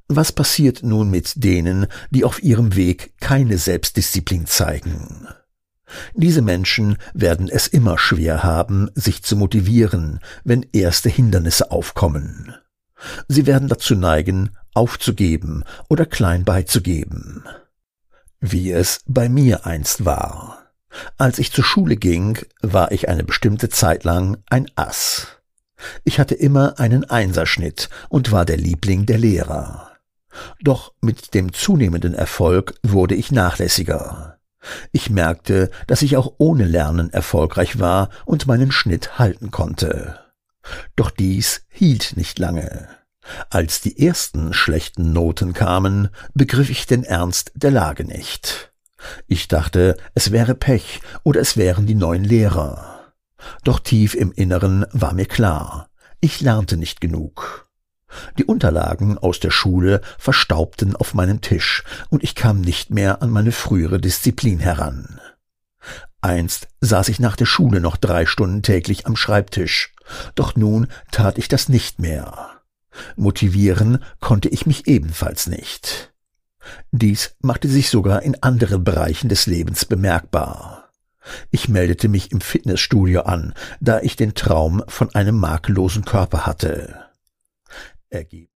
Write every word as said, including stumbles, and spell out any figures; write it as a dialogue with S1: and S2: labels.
S1: Was passiert nun mit denen, die auf ihrem Weg keine Selbstdisziplin zeigen? Diese Menschen werden es immer schwer haben, sich zu motivieren, wenn erste Hindernisse aufkommen. Sie werden dazu neigen, aufzugeben oder klein beizugeben. Wie es bei mir einst war. Als ich zur Schule ging, war ich eine bestimmte Zeit lang ein Ass. Ich hatte immer einen Einserschnitt und war der Liebling der Lehrer. Doch mit dem zunehmenden Erfolg wurde ich nachlässiger. Ich merkte, dass ich auch ohne Lernen erfolgreich war und meinen Schnitt halten konnte. Doch dies hielt nicht lange. Als die ersten schlechten Noten kamen, begriff ich den Ernst der Lage nicht. Ich dachte, es wäre Pech oder es wären die neuen Lehrer. Doch tief im Inneren war mir klar, ich lernte nicht genug. Die Unterlagen aus der Schule verstaubten auf meinem Tisch und ich kam nicht mehr an meine frühere Disziplin heran. Einst saß ich nach der Schule noch drei Stunden täglich am Schreibtisch, doch nun tat ich das nicht mehr. Motivieren konnte ich mich ebenfalls nicht. Dies machte sich sogar in anderen Bereichen des Lebens bemerkbar. Ich meldete mich im Fitnessstudio an, da ich den Traum von einem makellosen Körper hatte. Ergebnis